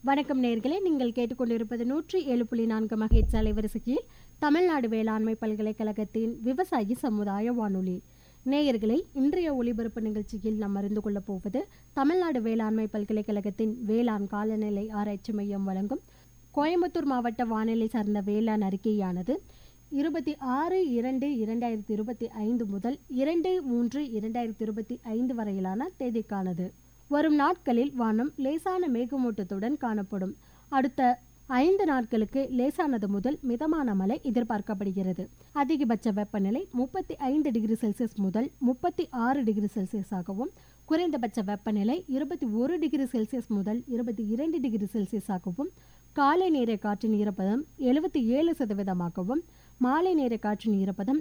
வணக்கம் நேயர்களே, நீங்கள் கேட்டுக்கொண்டிருப்பது 107.4 மகேட்ஸ் அலைவரிசையில் தமிழ்நாடு வேளாண்மை பல்கலைக்கழகத்தின் விவசாயி சமுதாய வானொலி. நேயர்களே, இன்றைய ஒளிபரப்பு நிகழ்ச்சியில் நாம் அறிந்து கொள்ளப் போவது தமிழ்நாடு வேளாண்மை பல்கலைக்கழகத்தின் வேளாண் காலநிலை ஆராய்ச்சி மையம் வழங்கும் கோயம்புத்தூர் மாவட்ட வானிலை சார்ந்த வேளாண் அறிக்கையானது 26/2/2025 முதல் 2/3/2025 வரையிலான தேதிக்கானது. வரும் நாட்களில் வானம் லேசான மேகமூட்டத்துடன் காணப்படும். அடுத்த 5 நாட்களுக்கு லேசானது முதல் மிதமான மழை எதிர்பார்க்கப்படுகிறது. அதிகபட்ச வெப்பநிலை 35 டிகிரி செல்சியஸ் முதல் 36 டிகிரி செல்சியஸாகவும், குறைந்தபட்ச வெப்பநிலை 21 டிகிரி செல்சியஸ் முதல் 22 டிகிரி செல்சியஸாகவும், காலை நேர காற்றின் ஈரப்பதம் 77% மாலை நேர காற்றின் ஈரப்பதம்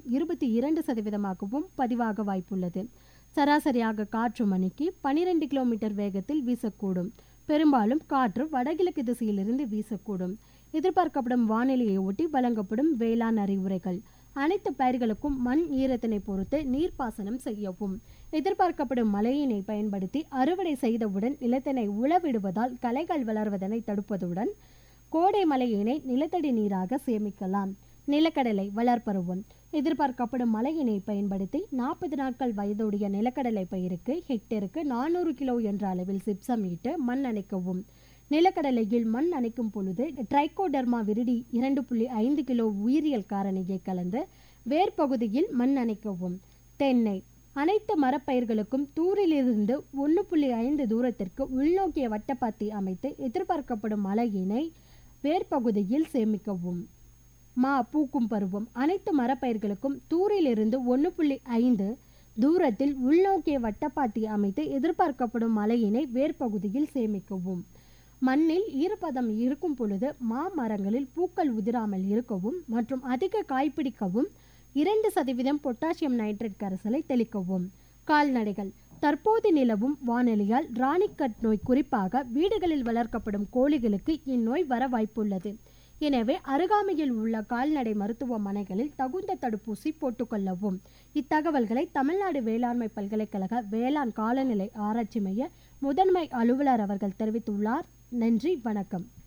22% பதிவாக வாய்ப்புள்ளது. சராசரியாக காற்று மணிக்கு 12 கிலோமீட்டர் வேகத்தில் வீசக்கூடும். பெரும்பாலும் காற்று வடகிழக்கு திசையிலிருந்து வீசக்கூடும். எதிர்பார்க்கப்படும் வானிலையை ஒட்டி வழங்கப்படும் வேளாண் அறிவுரைகள்: அனைத்து பயிர்களுக்கும் மண் ஈரத்தினை பொறுத்து நீர்ப்பாசனம் செய்யவும். எதிர்பார்க்கப்படும் மழையினை பயன்படுத்தி அறுவடை செய்தவுடன் நிலத்தினை உழவிடுவதால் களைகள் வளர்வதனை தடுப்பதுடன் கோடை மழையினை நிலத்தடி நீராக சேமிக்கலாம். நிலக்கடலை வளர்ப்பருவம்: எதிர்பார்க்கப்படும் மழையினை பயன்படுத்தி 40 நாட்கள் வயதுடைய நிலக்கடலை பயிருக்கு ஹெக்டேருக்கு 400 கிலோ என்ற அளவில் சிப்சம் இட்டு மண் அணைக்கவும். நிலக்கடலையில் மண் அணைக்கும் பொழுது ட்ரைகோடர்மா விரிடி 2.5 கிலோ உயிரியல் காரணியை கலந்து வேர்பகுதியில் மண் அணைக்கவும். தென்னை: அனைத்து மரப்பயிர்களுக்கும் தூரிலிருந்து 1.5 தூரத்திற்கு உள்நோக்கிய வட்டப்பாத்தி அமைத்து எதிர்பார்க்கப்படும் மழையினை வேர்பகுதியில் சேமிக்கவும். மா பூக்கும் பருவம்: அனைத்து மரப்பயிர்களுக்கும் தூரிலிருந்து 1.5 தூரத்தில் உள்நோக்கிய வட்டப்பாத்தி அமைத்து எதிர்பார்க்கப்படும் மழையினை வேர்பகுதியில் சேமிக்கவும். மண்ணில் ஈரப்பதம் இருக்கும் பொழுது மாமரங்களில் பூக்கள் உதிராமல் இருக்கவும் மற்றும் அதிக காய்பிடிக்கவும் 2% பொட்டாசியம் நைட்ரேட் கரைசலை தெளிக்கவும். கால்நடைகள்: தற்போது நிலவும் வானிலையால் ராணிக்கட் நோய் குறிப்பாக வீடுகளில் வளர்க்கப்படும் கோழிகளுக்கு இந்நோய் வர வாய்ப்புள்ளது. எனவே அருகாமையில் உள்ள கால்நடை மருத்துவமனைகளில் தகுந்த தடுப்பூசி போட்டுக்கொள்ளவும். இத்தகவல்களை தமிழ்நாடு வேளாண்மை பல்கலைக்கழக வேளாண் காலநிலை ஆராய்ச்சி மைய முதன்மை அலுவலர் அவர்கள் தெரிவித்துள்ளார். நன்றி, வணக்கம்.